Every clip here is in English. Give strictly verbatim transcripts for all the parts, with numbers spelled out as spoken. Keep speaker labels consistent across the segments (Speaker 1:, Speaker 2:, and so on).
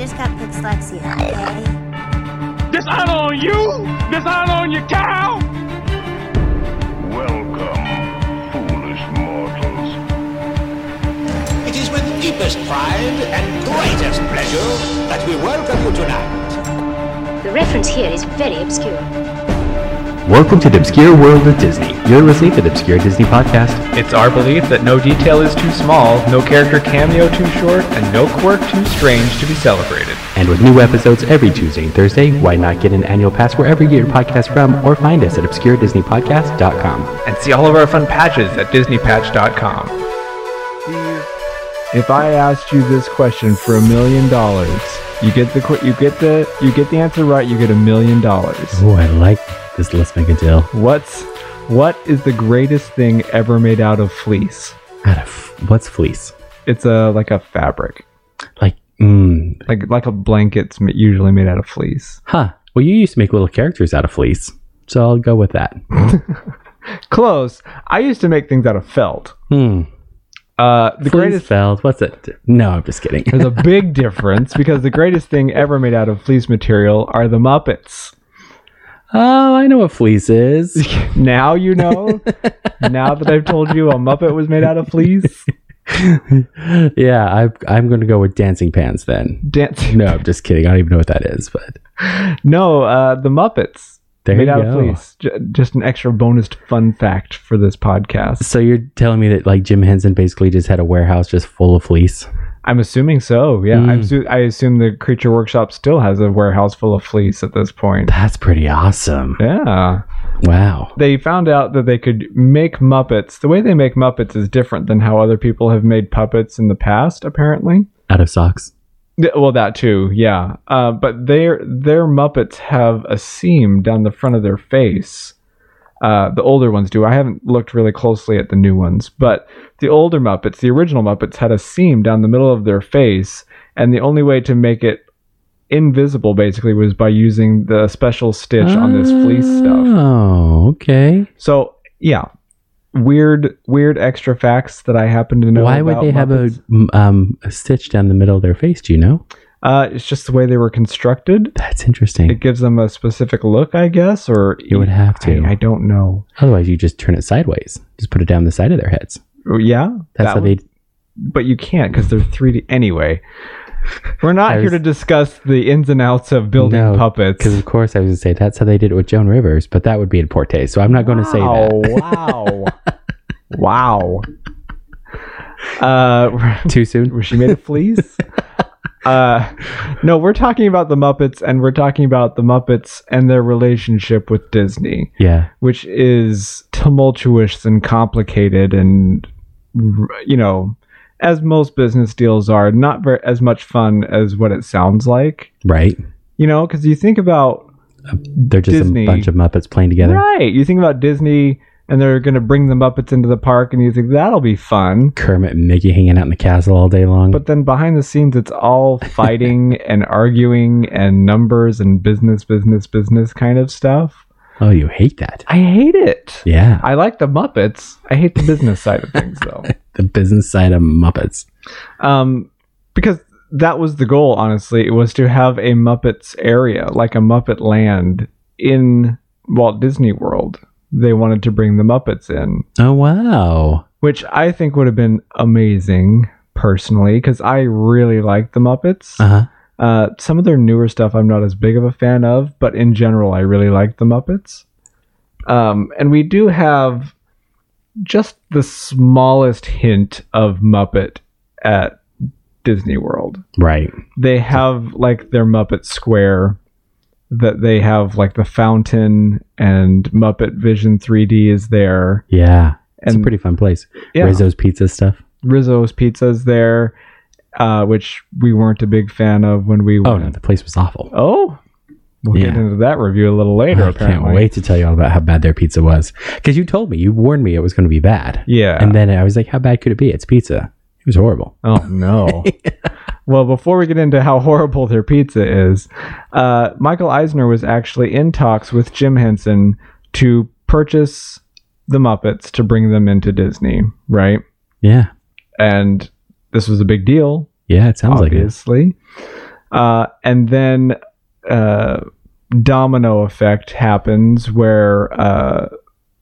Speaker 1: just got dyslexia, okay?
Speaker 2: Dishonor on you! Dishonor on your cow!
Speaker 3: Welcome, foolish mortals.
Speaker 4: It is with deepest pride and greatest pleasure that we welcome you tonight.
Speaker 5: The reference here is very obscure.
Speaker 6: Welcome to the Obscure World of Disney. You're listening to the Obscure Disney Podcast.
Speaker 7: It's our belief that no detail is too small, no character cameo too short, and no quirk too strange to be celebrated.
Speaker 6: And with new episodes every Tuesday and Thursday, why not get an annual pass wherever you get your podcast from, or find us at obscure disney podcast dot com.
Speaker 7: And see all of our fun patches at disney patch dot com.
Speaker 8: If I asked you this question for a million dollars, you get the qu- you get the you get the answer right, you get a million dollars.
Speaker 6: Oh, I like this. Let's make a deal.
Speaker 8: What's what is the greatest thing ever made out of fleece?
Speaker 6: Out of what's fleece?
Speaker 8: It's a like a fabric,
Speaker 6: Like, mm,
Speaker 8: like like a blanket's ma- usually made out of fleece.
Speaker 6: huh. Well, you used to make little characters out of fleece, so I'll go with that.
Speaker 8: Close. I used to make things out of felt.
Speaker 6: Hmm.
Speaker 8: Uh, the
Speaker 6: Fleece
Speaker 8: greatest.
Speaker 6: felt. What's it? No, I'm just kidding.
Speaker 8: There's a big difference because the greatest thing ever made out of fleece material are the Muppets.
Speaker 6: Oh, I know what fleece is.
Speaker 8: Now you know. Now that I've told you a Muppet was made out of fleece.
Speaker 6: Yeah, I, I'm going to go with dancing pants then.
Speaker 8: Dancing.
Speaker 6: No, I'm just kidding. I don't even know what that is, but
Speaker 8: No, uh, the Muppets.
Speaker 6: there
Speaker 8: made
Speaker 6: you
Speaker 8: out
Speaker 6: go.
Speaker 8: of fleece. J- just an extra bonus fun fact for this podcast.
Speaker 6: So you're telling me that like Jim Henson basically just had a warehouse just full of fleece?
Speaker 8: I'm assuming so. Yeah,
Speaker 6: Mm.
Speaker 8: I'm su- I assume the Creature Workshop still has a warehouse full of fleece at this point.
Speaker 6: That's pretty awesome.
Speaker 8: Yeah.
Speaker 6: Wow.
Speaker 8: They found out that they could make Muppets. The way they make Muppets is different than how other people have made puppets in the past, apparently.
Speaker 6: Out of socks.
Speaker 8: Yeah, well, that too, yeah. Uh, but their their Muppets have a seam down the front of their face. Uh, the older ones do. I haven't looked really closely at the new ones, but the older Muppets, the original Muppets, had a seam down the middle of their face, and the only way to make it invisible, basically, was by using the special stitch on this fleece stuff.
Speaker 6: Oh, okay.
Speaker 8: So, yeah, weird, weird extra facts that I happen to know.
Speaker 6: Why would
Speaker 8: about
Speaker 6: they have a,
Speaker 8: Muppets.
Speaker 6: m- um, a stitch down the middle of their face? Do you know?
Speaker 8: Uh, it's just the way they were constructed.
Speaker 6: That's interesting.
Speaker 8: It gives them a specific look, I guess, or
Speaker 6: You would have to.
Speaker 8: I, I don't know.
Speaker 6: Otherwise, you just turn it sideways. Just put it down the side of their heads.
Speaker 8: Yeah,
Speaker 6: That's
Speaker 8: that
Speaker 6: how
Speaker 8: would-
Speaker 6: they.
Speaker 8: But you can't because they're three D anyway. We're not
Speaker 6: I
Speaker 8: here
Speaker 6: was-
Speaker 8: to discuss the ins and outs of building
Speaker 6: No,
Speaker 8: puppets.
Speaker 6: Because of course I was going to say that's how they did it with Joan Rivers, but that would be in poor taste. So I'm not going to say
Speaker 8: Oh
Speaker 6: that.
Speaker 8: wow, wow. Uh,
Speaker 6: Too soon.
Speaker 8: was she made of fleece? Uh, no, we're talking about the Muppets, and we're talking about the Muppets and their relationship with Disney,
Speaker 6: Yeah.
Speaker 8: which is tumultuous and complicated, and you know, as most business deals are, not very as much fun as what it sounds like.
Speaker 6: Right.
Speaker 8: You know, because you think about
Speaker 6: They're just
Speaker 8: Disney.
Speaker 6: a bunch of Muppets playing together.
Speaker 8: right, you think about Disney, and they're going to bring the Muppets into the park, and you think that'll be fun.
Speaker 6: Kermit and Mickey hanging out in the castle all day long.
Speaker 8: But then behind the scenes, it's all fighting and arguing and numbers and business, business, business kind of stuff.
Speaker 6: oh, you hate that.
Speaker 8: I hate it.
Speaker 6: Yeah.
Speaker 8: I like the Muppets. I hate the business side of things, though.
Speaker 6: The business side of Muppets.
Speaker 8: Um, because that was the goal, honestly. It was to have a Muppets area, like a Muppet land in Walt Disney World. They wanted to bring the Muppets in,
Speaker 6: Oh, wow.
Speaker 8: which I think would have been amazing, personally, because I really like the Muppets.
Speaker 6: Uh-huh.
Speaker 8: Uh, some of their newer stuff I'm not as big of a fan of, but in general, I really like the Muppets. Um, and we do have just the smallest hint of Muppet at Disney World.
Speaker 6: Right.
Speaker 8: They have like their Muppet Square, that they have like the fountain, and Muppet Vision three D is there.
Speaker 6: Yeah. It's
Speaker 8: And-
Speaker 6: a pretty fun place.
Speaker 8: Yeah.
Speaker 6: Rizzo's Pizza stuff.
Speaker 8: Rizzo's Pizza's there, uh, which we weren't a big fan of when we
Speaker 6: Oh,
Speaker 8: went.
Speaker 6: no. The place was awful.
Speaker 8: Oh, we'll get
Speaker 6: Yeah.
Speaker 8: into that review a little later.
Speaker 6: I
Speaker 8: apparently.
Speaker 6: can't wait to tell you all about how bad their pizza was. Because you told me, you warned me it was going to be bad.
Speaker 8: Yeah.
Speaker 6: And then I was like, how bad could it be? It's pizza. It was horrible.
Speaker 8: Oh no. Well, before we get into how horrible their pizza is, uh, Michael Eisner was actually in talks with Jim Henson to purchase the Muppets to bring them into Disney, right?
Speaker 6: Yeah.
Speaker 8: And this was a big deal,
Speaker 6: Yeah, it sounds like it.
Speaker 8: obviously. Uh, and then uh, domino effect happens where uh,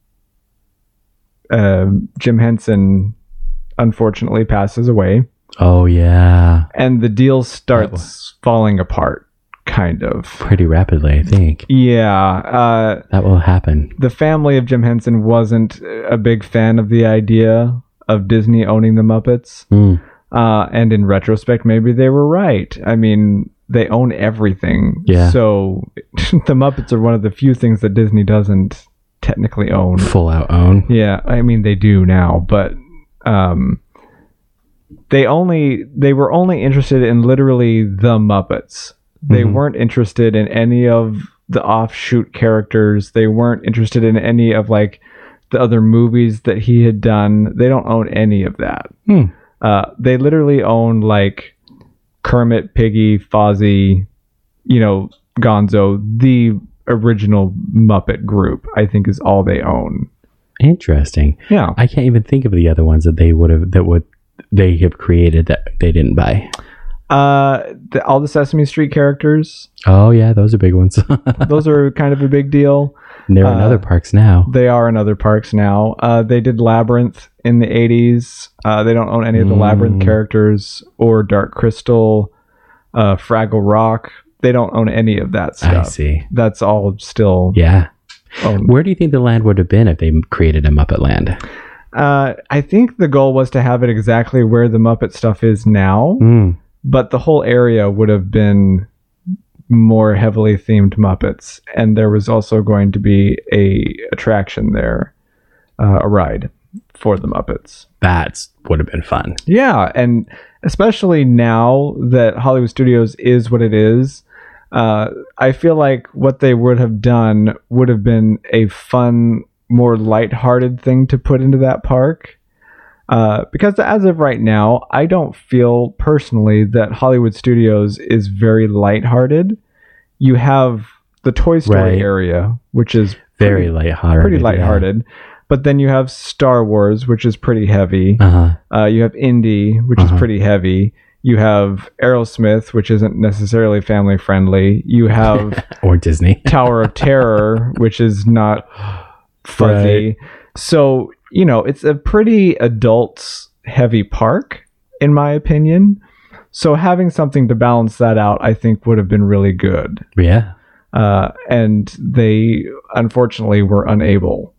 Speaker 8: uh, Jim Henson unfortunately passes away.
Speaker 6: Oh, yeah.
Speaker 8: And the deal starts falling apart, kind of.
Speaker 6: Pretty rapidly, I think.
Speaker 8: Yeah. Uh,
Speaker 6: that will happen.
Speaker 8: The family of Jim Henson wasn't a big fan of the idea of Disney owning the Muppets.
Speaker 6: Mm.
Speaker 8: Uh, and in retrospect, maybe they were right. I mean, they own everything.
Speaker 6: Yeah.
Speaker 8: So the Muppets are one of the few things that Disney doesn't technically own.
Speaker 6: Full out own.
Speaker 8: Yeah. I mean, they do now, but um, they only they were only interested in literally the Muppets. They mm-hmm. weren't interested in any of the offshoot characters. They weren't interested in any of like the other movies that he had done. They don't own any of that.
Speaker 6: Hmm.
Speaker 8: Uh, they literally own like Kermit, Piggy, Fozzie, you know, Gonzo. The original Muppet group, I think, is all they own.
Speaker 6: Interesting.
Speaker 8: Yeah,
Speaker 6: I can't even think of the other ones that they would have that would they have created that they didn't buy.
Speaker 8: Uh, the, all the Sesame Street characters.
Speaker 6: Oh yeah, those are big ones.
Speaker 8: Those are kind of a big deal.
Speaker 6: And they're in
Speaker 8: uh,
Speaker 6: other parks now.
Speaker 8: They are in other parks now. Uh, they did Labyrinth in the eighties. Uh, they don't own any of the mm. Labyrinth characters or Dark Crystal, uh, Fraggle Rock. They don't own any of that stuff.
Speaker 6: I see.
Speaker 8: That's all still.
Speaker 6: Yeah.
Speaker 8: Owned.
Speaker 6: Where do you think the land would have been if they created a Muppet Land?
Speaker 8: Uh, I think the goal was to have it exactly where the Muppet stuff is now,
Speaker 6: mm.
Speaker 8: but the whole area would have been more heavily themed Muppets, and there was also going to be a attraction there, uh, a ride for the Muppets.
Speaker 6: That would have been fun.
Speaker 8: Yeah, and especially now that Hollywood Studios is what it is, uh, I feel like what they would have done would have been a fun, more lighthearted thing to put into that park. Uh, because as of right now, I don't feel personally that Hollywood Studios is very lighthearted. You have the Toy Story
Speaker 6: right.
Speaker 8: area, which is
Speaker 6: very
Speaker 8: pretty,
Speaker 6: lighthearted.
Speaker 8: Pretty lighthearted. Yeah. But then you have Star Wars, which is pretty heavy.
Speaker 6: Uh-huh.
Speaker 8: Uh, you have Indy, which uh-huh. is pretty heavy. You have Aerosmith, which isn't necessarily family friendly. You have
Speaker 6: or Disney
Speaker 8: Tower of Terror, which is not fuzzy. Right. So, you know, it's a pretty adult heavy park, in my opinion. So having something to balance that out, I think would have been really good.
Speaker 6: Yeah.
Speaker 8: Uh, and they unfortunately were unable.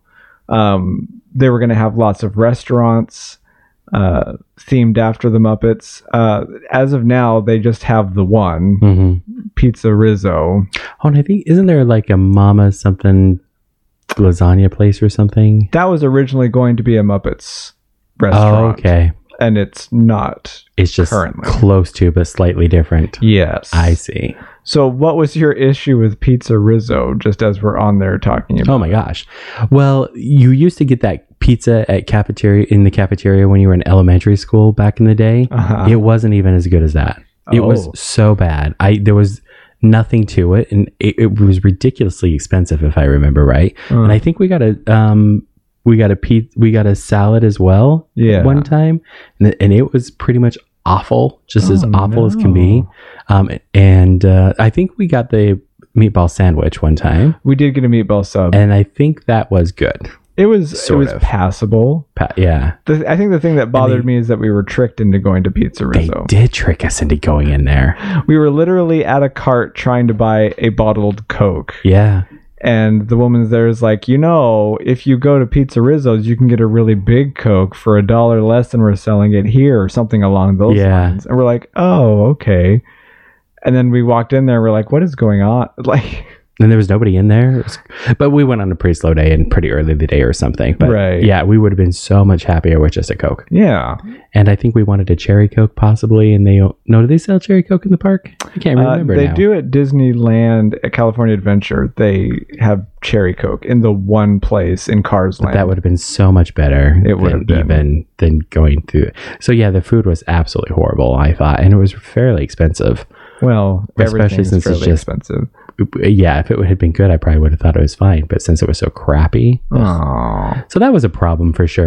Speaker 8: Um, they were going to have lots of restaurants uh, themed after the Muppets. Uh, as of now, they just have the one,
Speaker 6: mm-hmm.
Speaker 8: Pizza Rizzo.
Speaker 6: Oh, and I think, isn't there like a Mama something lasagna place or something?
Speaker 8: That was originally going to be a Muppets restaurant.
Speaker 6: Oh, okay.
Speaker 8: And it's not.
Speaker 6: It's just
Speaker 8: currently
Speaker 6: close to, but slightly different.
Speaker 8: Yes.
Speaker 6: I see.
Speaker 8: So what was your issue with Pizza Rizzo, just as we're on there talking about
Speaker 6: Oh my gosh. Well, you used to get that pizza at cafeteria in the cafeteria when you were in elementary school back in the day.
Speaker 8: Uh-huh.
Speaker 6: It wasn't even as good as that. It
Speaker 8: oh.
Speaker 6: was so bad. I there was nothing to it, and it, it was ridiculously expensive if I remember right.
Speaker 8: Uh.
Speaker 6: And I think we got a um we got a pe- we got a salad as well
Speaker 8: yeah.
Speaker 6: one time, and, and it was pretty much awful, just
Speaker 8: oh,
Speaker 6: as awful
Speaker 8: no.
Speaker 6: as can be. Um, and uh, I think we got the meatball sandwich one time.
Speaker 8: We did get a meatball sub,
Speaker 6: and I think that was good.
Speaker 8: It was
Speaker 6: sort
Speaker 8: it was
Speaker 6: of.
Speaker 8: passable.
Speaker 6: Pa- yeah,
Speaker 8: the, I think the thing that bothered they, me is that we were tricked into going to Pizza Rizzo.
Speaker 6: They did trick us into going in there.
Speaker 8: We were literally at a cart trying to buy a bottled Coke.
Speaker 6: Yeah.
Speaker 8: And the woman there is like, you know, if you go to Pizza Rizzo's, you can get a really big Coke for a dollar less than we're selling it here, or something along those
Speaker 6: yeah.
Speaker 8: lines. And we're like, oh, okay. And then we walked in there, we're like, what is going on? Like,
Speaker 6: and there was nobody in there. Was, but we went on a pretty slow day and pretty early the day or something. But
Speaker 8: right.
Speaker 6: yeah, we would have been so much happier with just a Coke.
Speaker 8: Yeah.
Speaker 6: And I think we wanted a cherry Coke possibly. And they, no, do they sell cherry Coke in the park? I can't remember
Speaker 8: uh, They
Speaker 6: now.
Speaker 8: do at Disneyland, at California Adventure. They have cherry Coke in the one place in Cars Land.
Speaker 6: But that would have been so much better.
Speaker 8: It would have been.
Speaker 6: Even than going through. So yeah, the food was absolutely horrible, I thought. And it was fairly expensive.
Speaker 8: Well,
Speaker 6: especially since it's just
Speaker 8: expensive.
Speaker 6: Yeah, if it had been good, I probably would have thought it was fine. But since it was so crappy,
Speaker 8: Aww.
Speaker 6: so that was a problem for sure for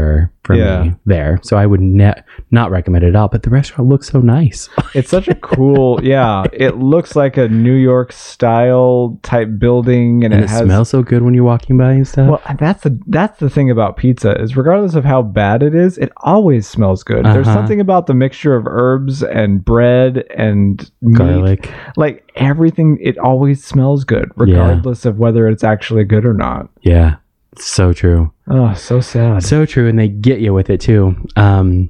Speaker 8: for
Speaker 6: yeah.
Speaker 8: me
Speaker 6: there. So I would ne- not recommend it at all. But the restaurant looks so nice.
Speaker 8: It's such a cool, yeah. It looks like a New York style type building, and,
Speaker 6: and
Speaker 8: it,
Speaker 6: it
Speaker 8: has,
Speaker 6: smells so good when you're walking by and stuff.
Speaker 8: Well, that's the that's the thing about pizza is regardless of how bad it is, it always smells good. Uh-huh. There's something about the mixture of herbs and bread and meat,
Speaker 6: garlic,
Speaker 8: like everything. It always smells good, regardless yeah. of whether it's actually good or not.
Speaker 6: Yeah, so true.
Speaker 8: Oh, so sad.
Speaker 6: So true, and they get you with it too. Um,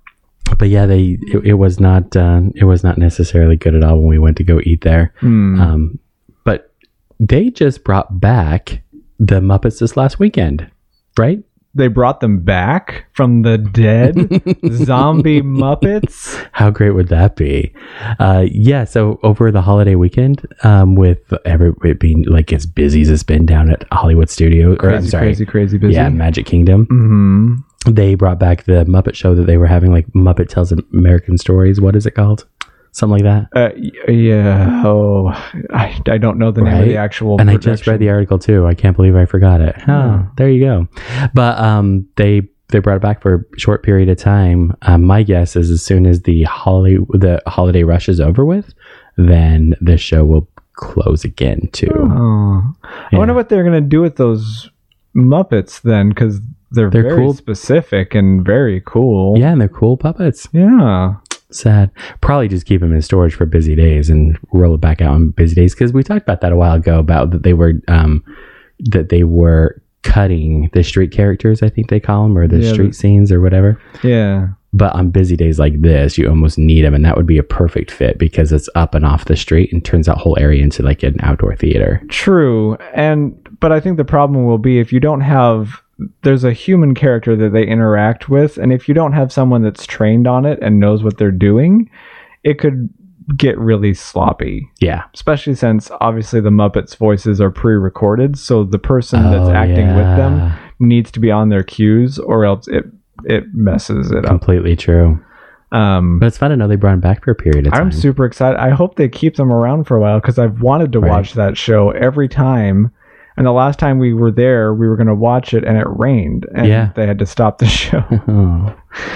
Speaker 6: but yeah, they it, it was not uh, it was not necessarily good at all when we went to go eat there.
Speaker 8: Mm.
Speaker 6: Um, but they just brought back the Muppets this last weekend, right?
Speaker 8: They brought them back from the dead. Zombie Muppets.
Speaker 6: How great would that be? Uh, yeah. So over the holiday weekend, um, with every it being like as busy as it's been down at Hollywood Studios,
Speaker 8: crazy,
Speaker 6: or I'm sorry,
Speaker 8: crazy, crazy busy.
Speaker 6: Yeah, Magic Kingdom.
Speaker 8: Mm-hmm.
Speaker 6: They brought back the Muppet show that they were having, like Muppet Tells American Stories. What is it called? Something like that.
Speaker 8: Uh, yeah. Oh, I, I don't know the name
Speaker 6: right?
Speaker 8: of the actual.
Speaker 6: And
Speaker 8: production.
Speaker 6: I just read the article too. I can't believe I forgot it. Oh,
Speaker 8: Yeah.
Speaker 6: there you go. But um, they they brought it back for a short period of time. Um, my guess is as soon as the holiday the holiday rush is over with, then the show will close again too.
Speaker 8: Oh. I
Speaker 6: Yeah.
Speaker 8: wonder what they're gonna do with those Muppets then, because they're,
Speaker 6: They're
Speaker 8: very
Speaker 6: cool.
Speaker 8: specific and very cool.
Speaker 6: Yeah, and they're cool puppets.
Speaker 8: Yeah.
Speaker 6: Sad. Probably just keep them in storage for busy days and roll it back out on busy days, because we talked about that a while ago about that they were um that they were cutting the street characters, I think they call them, or the
Speaker 8: Yeah,
Speaker 6: street
Speaker 8: the-
Speaker 6: scenes or whatever.
Speaker 8: Yeah.
Speaker 6: But on busy days like this, you almost need them, and that would be a perfect fit because it's up and off the street and turns that whole area into like an outdoor theater.
Speaker 8: True. And but I think the problem will be if you don't have there's a human character that they interact with, and if you don't have someone that's trained on it and knows what they're doing, it could get really sloppy.
Speaker 6: Yeah.
Speaker 8: Especially since obviously the Muppets voices are pre-recorded, so the person that's
Speaker 6: Oh,
Speaker 8: acting with them
Speaker 6: yeah.
Speaker 8: needs to be on their cues, or else it it messes it up.
Speaker 6: Completely true.
Speaker 8: Um,
Speaker 6: But it's fun to know they brought him back for a period of time.
Speaker 8: I'm super excited. I hope they keep them around for a while because I've wanted to
Speaker 6: Right.
Speaker 8: watch that show every time. And the last time we were there, we were going to watch it, and it rained, and
Speaker 6: Yeah.
Speaker 8: they had to stop the show.
Speaker 6: Oh.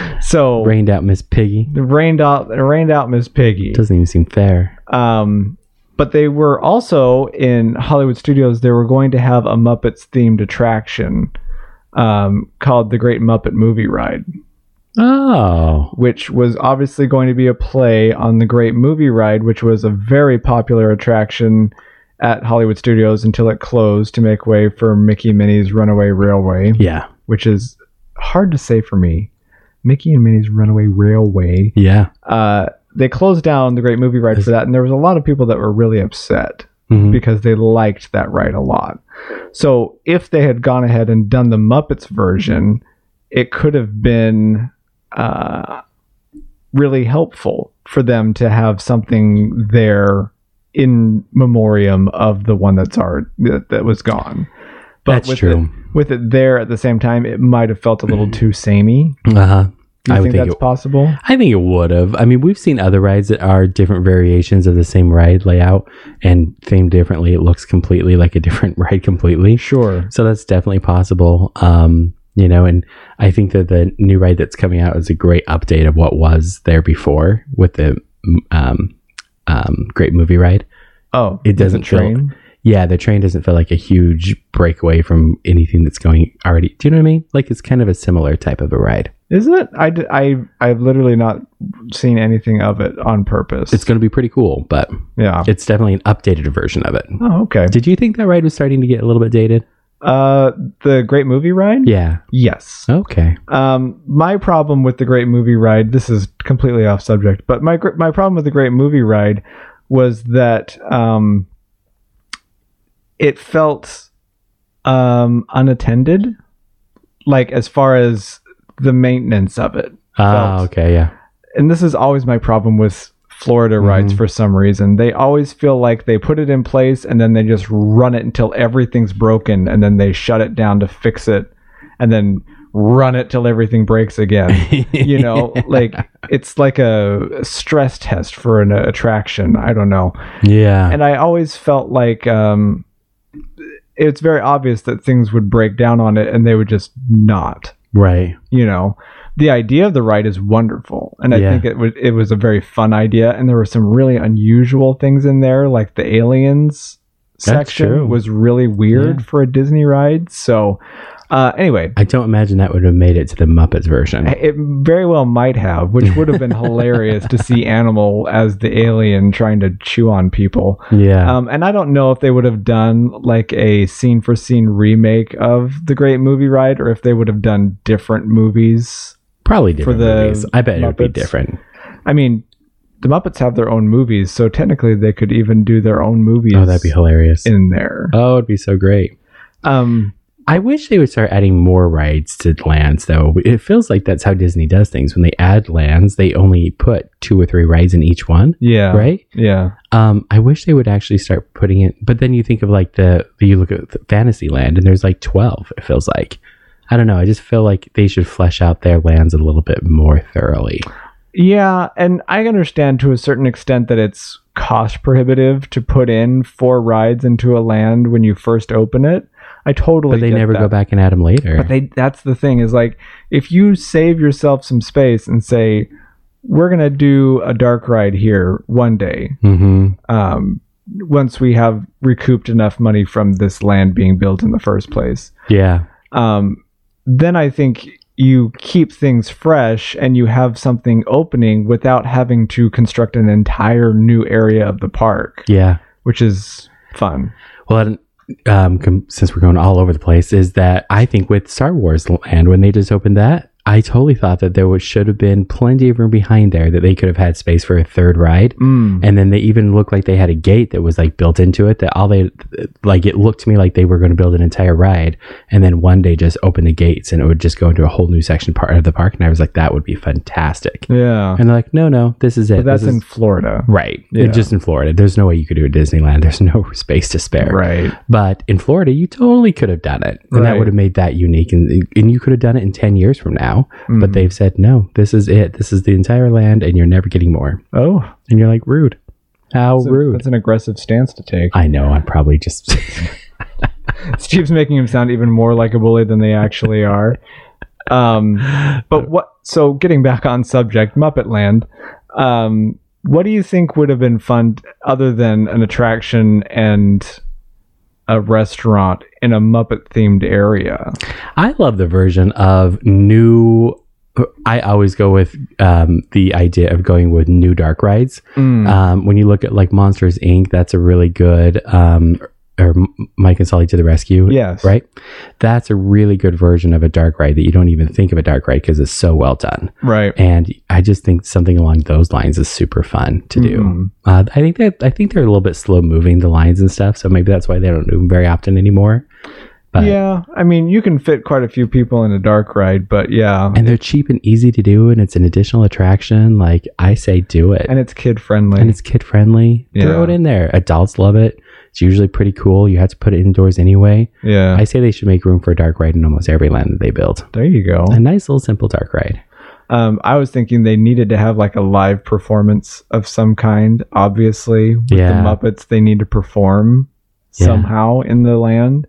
Speaker 8: So
Speaker 6: Rained out Miss Piggy.
Speaker 8: it rained out, it rained out Miss Piggy.
Speaker 6: Doesn't even seem fair.
Speaker 8: Um, but they were also in Hollywood Studios. They were going to have a Muppets themed attraction um, called the Great Muppet Movie Ride,
Speaker 6: Oh.
Speaker 8: which was obviously going to be a play on the Great Movie Ride, which was a very popular attraction at Hollywood Studios until it closed to make way for Mickey and Minnie's Runaway Railway,
Speaker 6: Yeah.
Speaker 8: which is hard to say for me. Mickey and Minnie's Runaway Railway.
Speaker 6: Yeah.
Speaker 8: Uh, they closed down the Great Movie Ride for that, and there was a lot of people that were really upset
Speaker 6: Mhm.
Speaker 8: because they liked that ride a lot. So if they had gone ahead and done the Muppets version, it could have been uh, really helpful for them to have something there in memoriam of the one that's already, that, that was gone. But
Speaker 6: That's
Speaker 8: with
Speaker 6: true.
Speaker 8: It, with it there at the same time, it might have felt a little too samey.
Speaker 6: Uh-huh.
Speaker 8: Do you
Speaker 6: I would
Speaker 8: think
Speaker 6: think
Speaker 8: that's
Speaker 6: it,
Speaker 8: possible?
Speaker 6: I think it would have. I mean, we've seen other rides that are different variations of the same ride layout and themed differently. It looks completely like a different ride completely.
Speaker 8: Sure.
Speaker 6: So that's definitely possible. Um, you know, and I think that the new ride that's coming out is a great update of what was there before with the um, um, Great Movie Ride.
Speaker 8: Oh,
Speaker 6: It doesn't
Speaker 8: with the
Speaker 6: feel-
Speaker 8: train.
Speaker 6: Yeah, the train doesn't feel like a huge breakaway from anything that's going already. Do you know what I mean? Like it's kind of a similar type of a ride.
Speaker 8: Is it? I, d- I, I've literally not seen anything of it on purpose.
Speaker 6: It's going to be pretty cool, but
Speaker 8: yeah.
Speaker 6: it's definitely an updated version of it.
Speaker 8: Oh, okay.
Speaker 6: Did you think that ride was starting to get a little bit dated?
Speaker 8: Uh, the Great Movie Ride?
Speaker 6: Yeah.
Speaker 8: Yes.
Speaker 6: Okay.
Speaker 8: Um, my problem with the Great Movie Ride, this is completely off subject, but my gr- my problem with the Great Movie Ride was that um, it felt um, unattended, like as far as the maintenance of it.
Speaker 6: Ah,
Speaker 8: felt.
Speaker 6: okay, yeah.
Speaker 8: And this is always my problem with Florida rides
Speaker 6: Mhm.
Speaker 8: for some reason. They always feel like they put it in place and then they just run it until everything's broken, and then they shut it down to fix it, and then run it till everything breaks again. You know, like it's like a stress test for an attraction. I don't know.
Speaker 6: Yeah.
Speaker 8: And I always felt like um, it's very obvious that things would break down on it and they would just not.
Speaker 6: Right.
Speaker 8: You know, the idea of the ride is wonderful, and I
Speaker 6: Yeah.
Speaker 8: think it was it was a very fun idea, and there were some really unusual things in there, like the aliens
Speaker 6: That's
Speaker 8: section
Speaker 6: true.
Speaker 8: was really weird
Speaker 6: Yeah.
Speaker 8: for a Disney ride. So, uh, anyway,
Speaker 6: I don't imagine that would have made it to the Muppets version.
Speaker 8: it very well might have, which would have been hilarious to see Animal as the alien trying to chew on people.
Speaker 6: Yeah.
Speaker 8: Um, and I don't know if they would have done like a scene for scene remake of the Great Movie Ride, or if they would have done different movies.
Speaker 6: Probably different
Speaker 8: the
Speaker 6: movies. I bet it would be
Speaker 8: Muppets.
Speaker 6: different.
Speaker 8: I mean, the Muppets have their own movies, so technically they could even do their own movies.
Speaker 6: Oh, that'd be hilarious.
Speaker 8: in there.
Speaker 6: Oh, it'd be so great.
Speaker 8: Um,
Speaker 6: I wish they would start adding more rides to lands, though. It feels like that's how Disney does things. When they add lands, they only put two or three rides in each one.
Speaker 8: yeah,
Speaker 6: Right?
Speaker 8: Yeah,
Speaker 6: Um, I wish they would actually start putting it. But then you think of like the, you look at Fantasyland and there's like twelve, it feels like. I don't know. I just feel like they should flesh out their lands a little bit more thoroughly.
Speaker 8: yeah, and I understand to a certain extent that it's cost prohibitive to put in four rides into a land when you first open it. I totally.
Speaker 6: But they
Speaker 8: get
Speaker 6: never
Speaker 8: that.
Speaker 6: go back and add them later.
Speaker 8: But they that's the thing is like if you save yourself some space and say we're gonna do a dark ride here one day,
Speaker 6: mm-hmm.
Speaker 8: um, once we have recouped enough money from this land being built in the first place,
Speaker 6: Yeah.
Speaker 8: um, then I think you keep things fresh and you have something opening without having to construct an entire new area of the park,
Speaker 6: Yeah.
Speaker 8: which is fun.
Speaker 6: Well, and, um, com- since we're going all over the place, is that I think with Star Wars Land, when they just opened that, I totally thought that there was, should have been plenty of room behind there that they could have had space for a third ride.
Speaker 8: Mm.
Speaker 6: And then they even looked like they had a gate that was like built into it, that all they, like it looked to me like they were going to build an entire ride and then one day just open the gates and it would just go into a whole new section part of the park. And I was like, that would be fantastic.
Speaker 8: Yeah,
Speaker 6: And they're like, no, no, this is it.
Speaker 8: but that's
Speaker 6: This is-
Speaker 8: in Florida,
Speaker 6: Right.
Speaker 8: Yeah.
Speaker 6: It's just in Florida. There's no way you could do a Disneyland. There's no space to spare.
Speaker 8: right?
Speaker 6: But in Florida, you totally could have done it. And
Speaker 8: Right.
Speaker 6: that would have made that unique. And, and you could have done it in ten years from now.
Speaker 8: Mm.
Speaker 6: But they've said, no, this is it. This is the entire land and you're never getting more.
Speaker 8: Oh,
Speaker 6: And you're like, rude. How
Speaker 8: that's, a-
Speaker 6: rude.
Speaker 8: that's an aggressive stance to take.
Speaker 6: I know. I'm probably just.
Speaker 8: Steve's making him sound even more like a bully than they actually are. Um, but what? So getting back on subject, Muppet Land. Um, what do you think would have been fun other than an attraction and a restaurant in a Muppet themed area?
Speaker 6: I love the version of new. I always go with um, the idea of going with new dark rides.
Speaker 8: Mm.
Speaker 6: Um, when you look at like Monsters Incorporated, that's a really good, um, or M- Mike and Sully to the Rescue.
Speaker 8: Yes.
Speaker 6: Right? That's a really good version of a dark ride that you don't even think of a dark ride because it's so well done.
Speaker 8: Right.
Speaker 6: And I just think something along those lines is super fun to do.
Speaker 8: Mhm.
Speaker 6: Uh, I think that I think they're a little bit slow moving, the lines and stuff. So maybe that's why they don't do them very often anymore. But,
Speaker 8: Yeah, I mean, you can fit quite a few people in a dark ride, but yeah,
Speaker 6: And they're cheap and easy to do, and it's an additional attraction. Like I say, do it.
Speaker 8: and it's kid friendly.
Speaker 6: And it's kid friendly. Throw
Speaker 8: Yeah.
Speaker 6: it in there. Adults love it. It's usually pretty cool. You have to put it indoors anyway.
Speaker 8: Yeah,
Speaker 6: I say they should make room for a dark ride in almost every land that they build.
Speaker 8: there you go.
Speaker 6: A nice little simple dark ride.
Speaker 8: Um, I was thinking they needed to have like a live performance of some kind. Obviously, with
Speaker 6: Yeah.
Speaker 8: the Muppets, they need to perform
Speaker 6: Yeah.
Speaker 8: somehow in the land.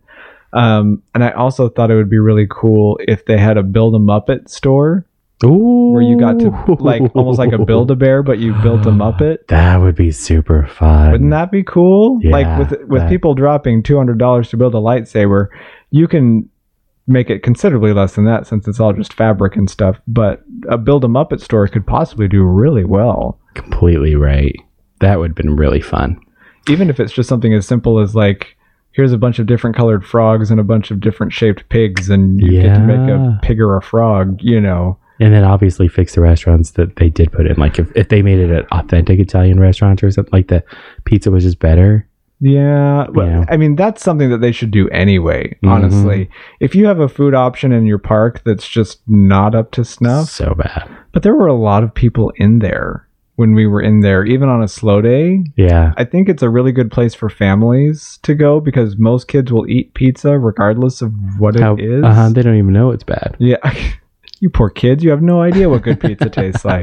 Speaker 8: Um, and I also thought it would be really cool if they had a Build a Muppet store
Speaker 6: Ooh.
Speaker 8: where you got to like almost like a Build a Bear, but you built a Muppet.
Speaker 6: That would be super fun.
Speaker 8: Wouldn't that be cool?
Speaker 6: Yeah,
Speaker 8: like with with
Speaker 6: that-
Speaker 8: people dropping two hundred dollars to build a lightsaber, you can make it considerably less than that since it's all just fabric and stuff. But a Build a Muppet store could possibly do really well,
Speaker 6: Completely right. That would have been really fun.
Speaker 8: even if it's just something as simple as like, here's a bunch of different colored frogs and a bunch of different shaped pigs, and you get to make
Speaker 6: Yeah.
Speaker 8: a pig or a frog. You know,
Speaker 6: And then obviously fix the restaurants that they did put in. Like if, if they made it an authentic Italian restaurant or something, like the pizza was just better.
Speaker 8: Yeah, well,
Speaker 6: Yeah.
Speaker 8: I mean that's something that they should do anyway.
Speaker 6: Mhm.
Speaker 8: Honestly, if you have a food option in your park that's just not up to snuff,
Speaker 6: So bad.
Speaker 8: but there were a lot of people in there when we were in there, even on a slow day.
Speaker 6: Yeah.
Speaker 8: I think it's a really good place for families to go because most kids will eat pizza regardless of what
Speaker 6: How,
Speaker 8: it is.
Speaker 6: uh-huh, they don't even know it's bad.
Speaker 8: Yeah, you poor kids, you have no idea what good pizza tastes like.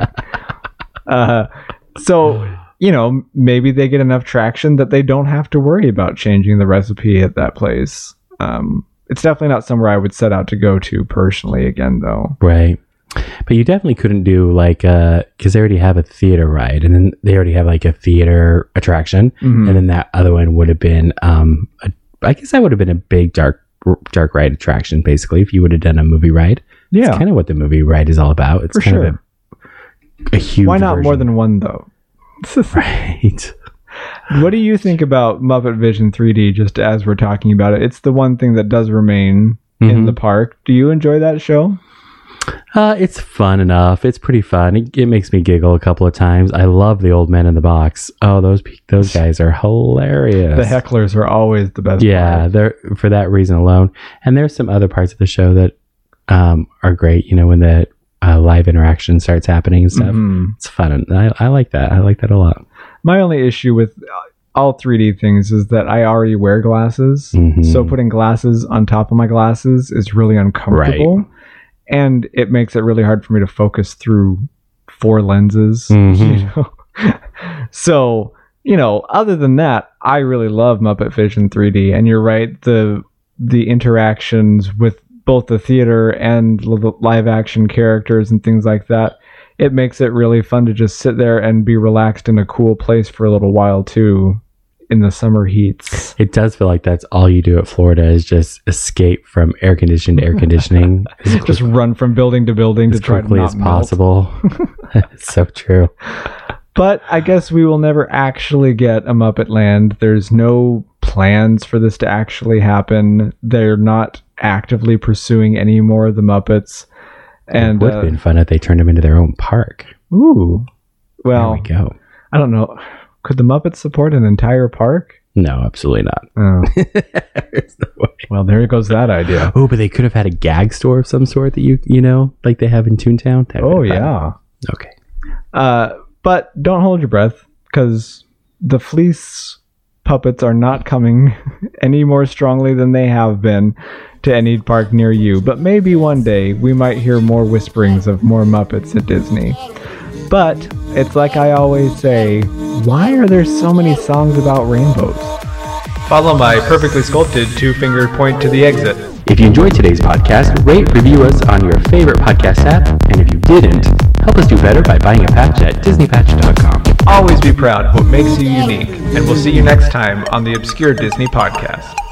Speaker 8: Uh, so. You know, maybe they get enough traction that they don't have to worry about changing the recipe at that place. Um, it's definitely not somewhere I would set out to go to personally again, though.
Speaker 6: Right. But you definitely couldn't do like uh because they already have a theater ride, and then they already have like a theater attraction,
Speaker 8: Mhm.
Speaker 6: and then that other one would have been um a, I guess that would have been a big dark dark ride attraction basically if you would have done a movie ride.
Speaker 8: Yeah,
Speaker 6: It's kind of what the movie ride is all about. It's
Speaker 8: for
Speaker 6: kind
Speaker 8: sure.
Speaker 6: of a, a huge
Speaker 8: Why not more
Speaker 6: version.
Speaker 8: than one though?
Speaker 6: Right.
Speaker 8: What do you think about Muppet Vision three D? Just as we're talking about it, it's the one thing that does remain in
Speaker 6: Mhm.
Speaker 8: the park. Do you enjoy that show?
Speaker 6: Uh, it's fun enough. It's pretty fun. It, it makes me giggle a couple of times. I love the old men in the box. Oh, those pe- those guys are hilarious.
Speaker 8: The hecklers are always the best.
Speaker 6: Yeah,
Speaker 8: part.
Speaker 6: they're for that reason alone. And there's some other parts of the show that um, are great. You know, when the uh, live interaction starts happening and stuff.
Speaker 8: Mhm.
Speaker 6: It's fun. And I, I like that. I like that a lot.
Speaker 8: My only issue with all three D things is that I already wear glasses,
Speaker 6: Mhm.
Speaker 8: so putting glasses on top of my glasses is really uncomfortable, and it makes it really hard for me to focus through four lenses.
Speaker 6: Mhm.
Speaker 8: You know? So, you know, other than that, I really love Muppet Vision three D, and you're right, the the interactions with both the theater and the live action characters and things like that, it makes it really fun to just sit there and be relaxed in a cool place for a little while too in the summer heats.
Speaker 6: It does feel like that's all you do at Florida is just escape from air conditioned air conditioning as,
Speaker 8: Just run from building to building
Speaker 6: as
Speaker 8: to try to
Speaker 6: quickly
Speaker 8: not
Speaker 6: as
Speaker 8: melt.
Speaker 6: possible. It's so true.
Speaker 8: But I guess we will never actually get a Muppet Land. There's no plans for this to actually happen. They're not actively pursuing any more of the Muppets. And
Speaker 6: it would
Speaker 8: uh,
Speaker 6: have been fun if they turned them into their own park.
Speaker 8: ooh, well,
Speaker 6: there we go.
Speaker 8: I don't know. Could the Muppets support an entire park?
Speaker 6: No, absolutely not.
Speaker 8: Oh,
Speaker 6: There's no way.
Speaker 8: well, there goes that idea.
Speaker 6: Oh, but they could have had a gag store of some sort that you you know, like they have in Toontown. That
Speaker 8: Oh
Speaker 6: would have been
Speaker 8: yeah.
Speaker 6: fun. Okay.
Speaker 8: Uh, but don't hold your breath, because the fleece puppets are not coming any more strongly than they have been to any park near you. But maybe one day we might hear more whisperings of more Muppets at Disney. But it's like I always say, why are there so many songs about rainbows?
Speaker 7: Follow my perfectly sculpted two-finger point to the exit.
Speaker 6: If you enjoyed today's podcast, rate, review us on your favorite podcast app. And if you didn't, help us do better by buying a patch at disney patch dot com.
Speaker 7: Always be proud of what makes you unique, and we'll see you next time on the Obscure Disney Podcast.